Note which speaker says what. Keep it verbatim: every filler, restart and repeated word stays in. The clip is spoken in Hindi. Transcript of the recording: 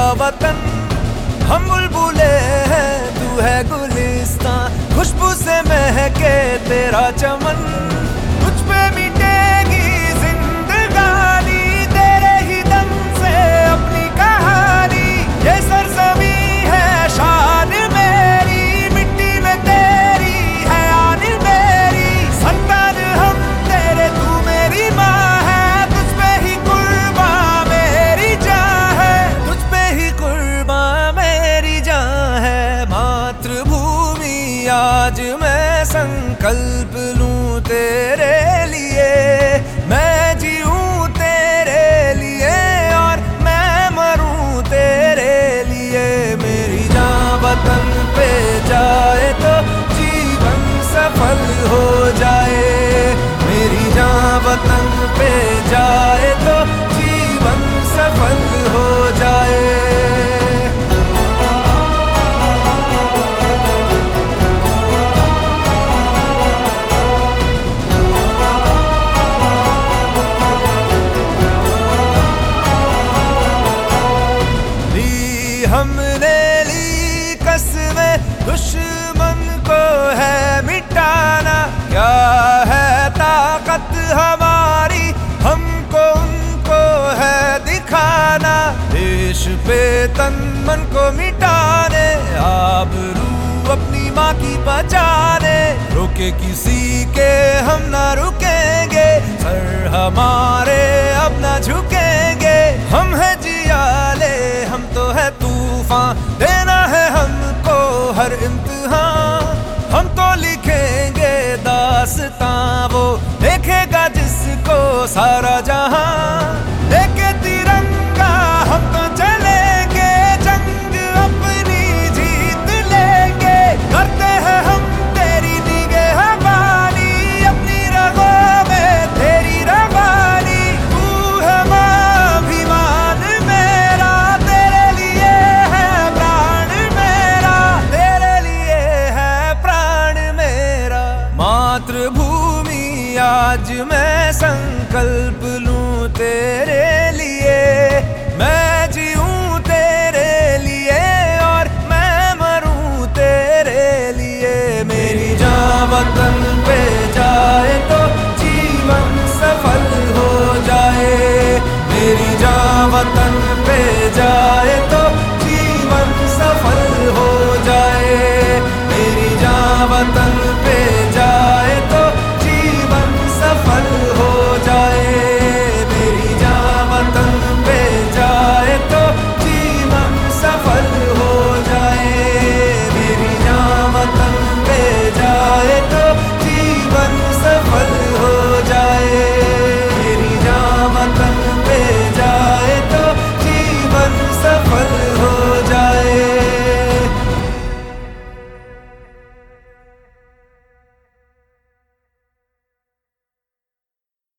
Speaker 1: वतन। हम बुलबुले हैं तू है गुलिस्तान, खुशबू से महके तेरा चमन। तुझ पे मिटेगी जिंदगानी, तेरे ही दम से अपनी कहानी। ये सरजमी है शान मेरी, मिट्टी में तेरी है आन मेरी। संतान हम तेरे, तू मेरी माँ है, तुझ पे ही कुर्बान मेरी जान है, तुझ पे ही कुर्बान मेरी जान है। मातृभूमि आज मैं संकल्प लूं तेरे लिए, मैं जीऊं तेरे लिए और मैं मरूं तेरे लिए। मेरी जान वतन पे जाए तो जीवन सफल हो जाए, मेरी जान वतन पे जाए तो जीवन सफल हो जाए। हमने ली कसमें दुश्मन को है मिटाना, क्या है ताकत हमारी हमको उनको है दिखाना। देश पे तन मन को मिटाने, आबरू अपनी माँ की बचाने। रुके किसी के हम ना रुकेंगे, सर हमारे अब ना झुकेंगे। हम है जियाले हम तो है तूफान, देना है हमको हर इम्तिहान। हम तो लिखेंगे दास्तां, वो देखेगा जिसको सारा जहां। लेके तिरंगा हम तो चलेंगे, जंग अपनी जीत लेंगे। करते हैं हम तेरी निगहबानी, अपनी रगों में तेरी रवानी। तू है स्वाभिमान मेरा, तेरे लिए है प्राण मेरा, तेरे लिए है प्राण मेरा। मातृभूमि आज मैं संकल्प लूं तेरे